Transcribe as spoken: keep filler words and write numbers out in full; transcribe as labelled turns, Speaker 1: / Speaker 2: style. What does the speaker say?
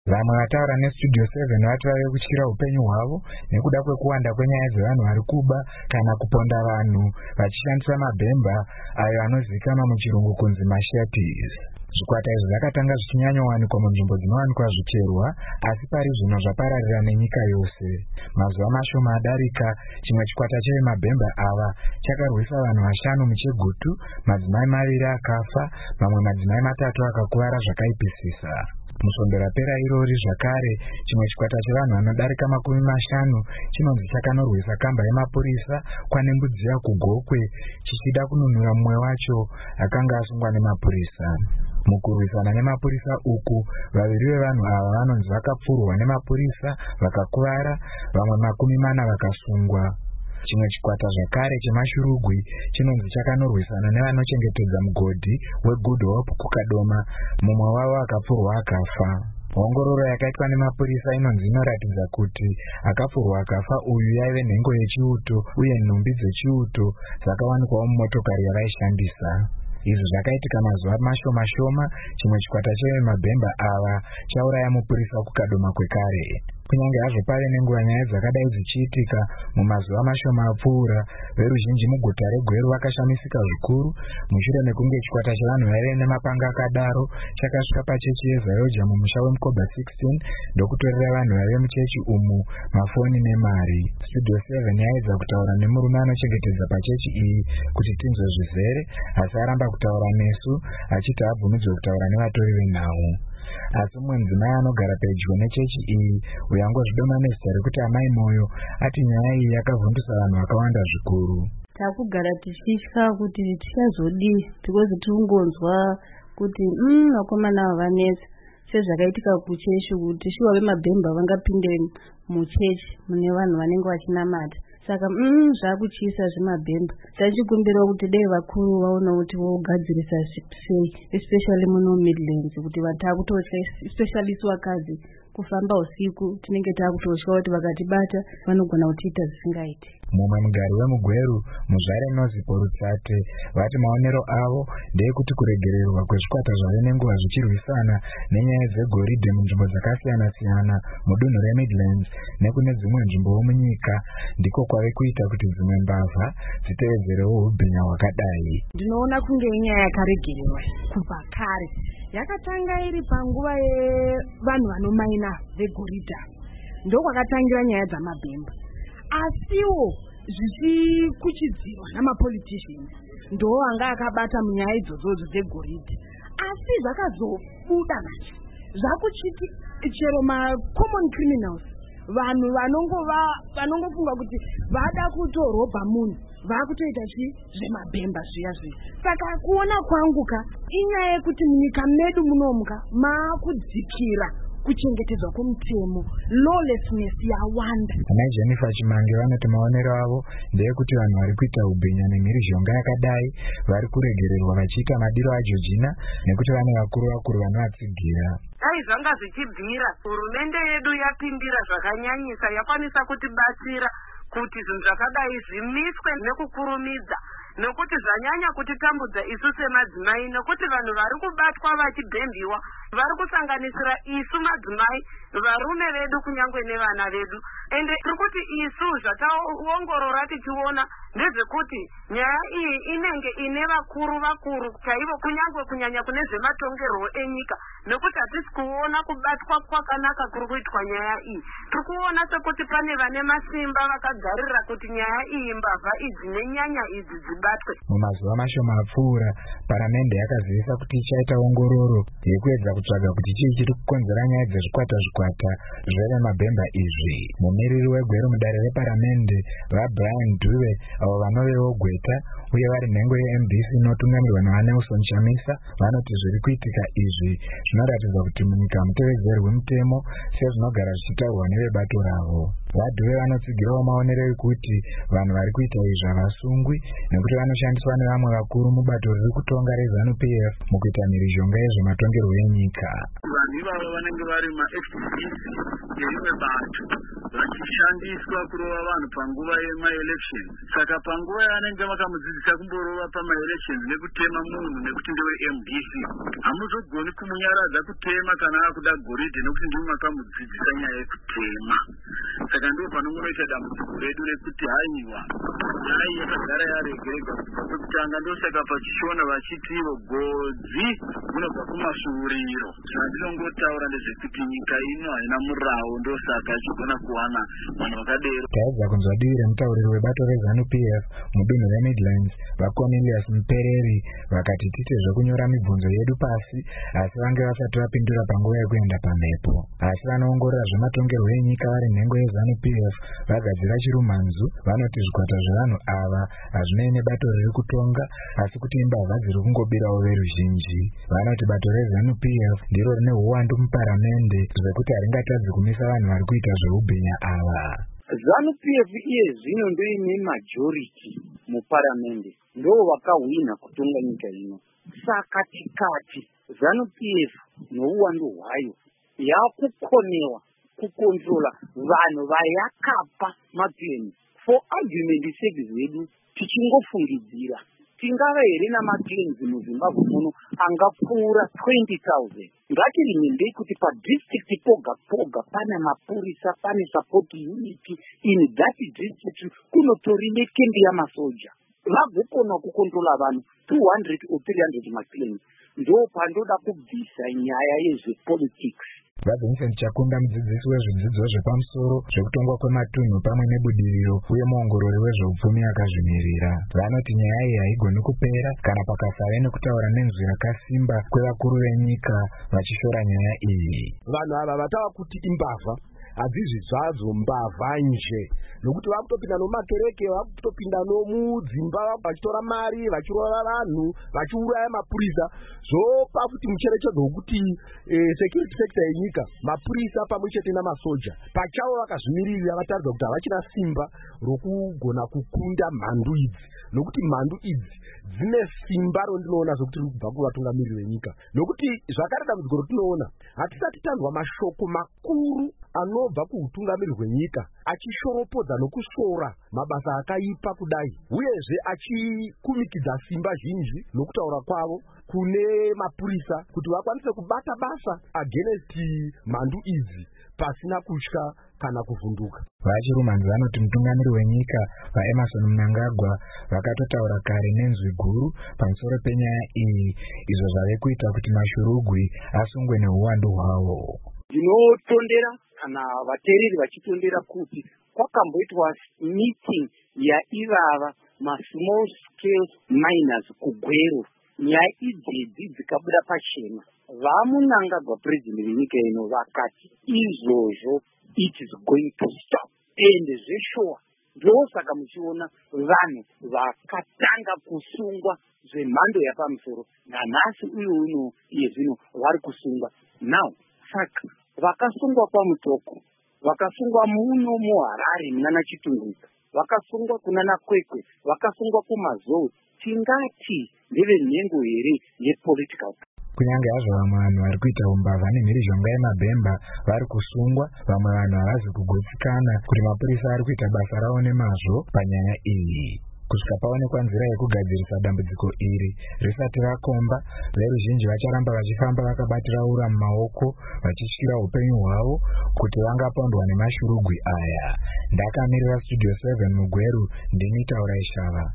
Speaker 1: Vamwe vataura neStudio seven vati vave kutyira upenyu hwavo nekuda kwekuwanda kwenyaya dzevanhu vari kuba kana kuponda vanhu vachishandisa mabhemba ayo anozivikanwa muchirungu kunzi mashetis. Zvikwata izvi zvakatanga zvichinyanyowanikwa munzvimbo dzinowanikwa zviterwa, asi pari zvino zvapararira nenyika yose. Mazuva mashoma adarika, chimwe chikwata chevemabhemba ava chakarwisa vanhu vashanu muChegutu, madzimai maviri akafa, mamwe madzimai matatu akakuvara zvakaipisisa. Musvondo rapera irori zvakare, chimwe chikwata chevanhu vanodarika makumi mashanu chinonzi chakanorwisa kamba yemapurisa kwaNembudziya kuGokwe, chichida kununura mumwe wacho akanga asungwa nemapurisa. Mukurwisana nemapurisa uku, vaviri vevanhu ava vanonzi vakapfurwa nemapurisa vakakuvara, vamwe makumi mana vakasungwa. Chimwe chikwata zvakare chemashurugwi chinonzi chakanorwisana nevanochengetedza mugodhi weGood Hope kuKadoma, mumwe wavo akapfurwa akafa. Ongororo yakaitwa nemapurisa inonzi inoratidza kuti akapfurwa akafa uyu yaive nhengo yechiuto uye nhumbi dzechiuto dzakawanikwawo mumotokari yavaishandisa. Izvi zvakaitika mazuva mashoma shoma, chimwe chikwata chevemabhemba ava chauraya mupurisa kuKadoma kwekare. Kunyange hazvo pave nenguva nyaya dzakadai dzichiitika mumazuva mashoma apfuura, veruzhinji muguta reGweru vakashamisika zvikuru mushure mekunge chikwata chevanhu vaive nemapanga akadaro chakasvika pachechi yeZayoja mumusha weMukoba sixteen ndokutorera vanhu vaive muchechi umu mafoni nemari. Studio seven yaedza kutaura nemurume anochengetedza pachechi iyi kuti tinzwe zvizere, asi aramba kutaura nesu achiti abvumidzwe kutaura nevatori venhau. Asi mumwe mudzimai anogara pedyo nechechi iyi uyangozvidoma nezita rekuti Amai Moyo ati nyaya iyi yakavhundutsa vanhu vakawanda zvikuru.
Speaker 2: Takugara tichitya kuti tichazodii because tikungonzwa kuti mm vakomana ava vanetsa sezvakaitika kuchechi kuti shuwa vemabhemba vangapinde muchechi mune vanhu vanenge vachinamata. Saka mm zvakuchisa zvemabhemba. Tachikumbira kuti dai vakuru vaona kuti vogadzirisa sei, especially muno Midlands, kuti vatakutosha especially swakazi kufamba usiku tinenge takutosha kuti vakatibata vanogona kutiita zvisingaiti.
Speaker 1: Mumwe mugari wemuGweru Muzvare Nozipo Rutsate vati maonero avo ndeyekuti kuregererwa kwezvikwata zvave nenguva zvichirwisana nenyaya dzegoridhe munzvimbo dzakasiyana siyana mudunhu reMidlands nekune dzimwe nzvimbowo munyika ndiko kwave kuita kuti dzimwe mbavha dzitevedzerewo ubhinya hwakadai.
Speaker 3: Ndinoona kunge inyaya yakaregererwa kubva kare, yakatanga iri panguva yevanhu vanomaina vegoridha, ndokwakatangira nyaya dzamabhemba. Asiwo zvichikuchidzirwa namapoliticians ndo anga akabata munyaya idzodzo dzegoridhe, asi zvakazobuda manje zvakuchiti chero macommon criminals, vanhu vanongova vanongofunga kuti vada kutorobha munhu vakutoita chi zvemabhemba zviya zviya. Saka kuona kwanguka inyaya yekuti munyika medu munomuka maakudzikira kuchengetedzwa kwemutemo, lawlessness yawanda.
Speaker 1: Ana Jennifer Chimange vanoti maonero avo ndeyekuti vanhu vari kuita ubhinya nemhirizhonga yakadai vari kuregererwa vachiita madiro aJojina nekuti vane vakuru vakuru vanovatsigira.
Speaker 4: Dai zvanga zvichibvira, hurumende yedu yapindira zvakanyanyisa, yakwanisa kutibatsira kuti zvinhu zvakadai zvimiswe nekukurumidza, nokuti zvanyanya kutitambudza isu semadzimai, nokuti vanhu vari kubatwa vachibhembiwa vari kusanganisira isu madzimai, varume vedu kunyangwe nevana vedu. Ende tiri kuti isu zvataongorora tichiona ndezvekuti nyaya iyi inenge ine vakuru vakuru chaivo, kunyangwe kunyanya kune zvematongerwo enyika, nokuti hatisi kuona kubatwa kwakanaka kuri kuitwa nyaya iyi. Tiri kuona sekuti pane vane masimba vakagarira kuti nyaya iyi, mbavha idzi nenyanya idzi dzibatwe.
Speaker 1: Mumazuva mashoma apfuura, paramende yakazivisa kuti ichaita ongororo yekuedza kutsvaga kuti chii chiri kukonzera nyaya dzezvikwata zvikwata zvevemabhemba izvi. Mumiriri weGweru mudare reparamende vaBrian Dube avo vanovewo Gweta uye vari nhengo yeM B C inotungamirwa naVanelson Chamisa vanoti zviri kuitika izvi zvinoratidza kuti munyika mutevedzerwi mutemo sezvinogara zvichitaurwa nevebato ravo. VaDube vanotsigirawo maonero ekuti vanhu vari kuita izvi havasungwi nekuti vanoshandiswa nevamwe vakuru mubato riri kutonga reZANU P F mukuita mhirizhonga yezvematongerwo enyika.
Speaker 5: Vanhu ivavo vanenge vari maactivists yerimwe bato vachishandiswa kurova vanhu panguva yemaelections. Saka panguva yaanenge vakamudzidzisa kumborova pamaelections nekutema munhu nekuti ndewe M D C, hamuzogoni kumunyaradza kutema kana akuda goridhe nekuti ndimo makamudzidzisa nyaya yekutema. Saka ndipo pano munoita dambudziko redu rekuti haiwa nyaya yakagara yaregereka kubva kwekutanga. Ndosaka pachishona vachitivo godzi gunobva kumasuriro. Zvandinongotaura ndezvekuti nyika ino haina murawo, ndosaka achigona kuwana vanhu vakadero.
Speaker 1: Taedza kunzwa divi remutauriri webato reZANU P F mudunhu reMidlands vaCornelius Mpereri vakati tite zvekunyora mibvunzo yedu pasi asi vange vasati vapindura panguva yekuenda pamhepo. Asi vanoongorora zvematongerwo enyika vari nhengo yeZANU P F vagadzira chirumanzu vanoti zvikwata zvevanhu ava hazvinei nebato riri kutonga asi kuti imbavha dziri kungobirawo veruzhinji. Vanoti bato reZANU P F ndiro rine uwandu muparamende zvekuti haringatadzi kumisa vanhu vari kuita zveubhinya ava.
Speaker 6: ZANU P F iye zvino ndoine majority muparamende, ndo vakahwina kutonga nyika ino. Saka tikati ZANU P F nouwandu hwayo yakukonewa kukontrola vanhu vayakapa mapeni. For argument sake zvedu tichingofungidzira tingava here namaplanes muZimbabwe muno angapfuura twenty thousand. Ngatirimembei kuti padistrict poga poga pane mapurisa, pane support unit. In that district kunotorine kembi yamasoja vagokona kukontrola vanhu two hundred or three hundred maplanes. Ndo pandoda kubvisa nyaya yezvepolitics.
Speaker 1: Vincent Chakunda, mudzidzisi wezvidzidzo zvepamusoro zvekutongwa kwematunhu pamwe nebudiriro uye muongorori wezveupfumi akazvimirira, vanoti nyaya iyi haigoni kupera kana pakasare nekutaura nenzwi rakasimba kwevakuru venyika vachishora nyaya iyi.
Speaker 7: Vanhu ava vatava kuti imbavha, hadzizvi zvadzo mbavha nje, nokuti vakutopinda nomumakereke, vakutopinda nomudzimba vachitora mari, vachirova vanhu, vachiuraya mapurisa. Zvopa kuti mucherechedzo wekuti eh, security sector yenyika, mapurisa pamwe chete namasoja pachavo vakazvimirira vataridza kuti havachina simba rokugona kukunda mhandu idzi, nokuti mhandu idzi dzine simba rondinoona zvokuti riri kubva kuvatungamiriri venyika. Nokuti zvakare dambudziko rotinoona, hatisati tanzwa mashoko makuru anobva kuutungamiriri hwenyika achishoropodza nokusora mabasa akaipa kudai, uyezve achikumikidza simba zhinji nokutaura kwavo kune mapurisa kuti vakwanise kubata basa against mhandu idzi pasina kutya kana kuvhunduka.
Speaker 1: Vachirumanzi vanoti mutungamiri wenyika vaEmerson Mnangagwa vakatotaura kare nenzwi guru pamusoro penyaya iyi, izvo zvave kuita kuti mashurugwi asungwe neuwandu hwavo.
Speaker 6: Ndinotondera kana vateereri vachitondera kuti kwakamboitwa meeting yaivava ma-small scale miners kugwero. Nyaya idzidzi dzikabuda pachena. VaMunangagwa president venyika ino vakati izvozvo it is going to stop, and zveshowa ndosaka muchiona vanhu vakatanga kusungwa zvemhando yapamusoro nanhasi uyu uno iye zvino vari kusungwa. Now saka vakasungwa paMutoko, vakasungwa muno muHarare munana Chitunguka, vakasungwa kunana Kwekwe, vakasungwa kuMazowe, tingati ndeve nhengo here yepolitical.
Speaker 1: Kunyange hazvo vamwe vanhu vari kuita umbavha nemhirizhonga yemabhemba vari kusungwa, vamwe vanhu havazi kugutsikana kuti mapurisa ari kuita basa ravo nemazvo panyaya iyi. Kusvika paonekwa nzira yekugadzirisa dambudziko iri risati rakomba, veruzhinji vacharamba vachifamba vakabatira ura mumaoko vachityira upenyu hwavo kuti vangapondwa nemashurugwi aya. Ndakamirira Studio seven Mugweru, ndini Taura Ishava.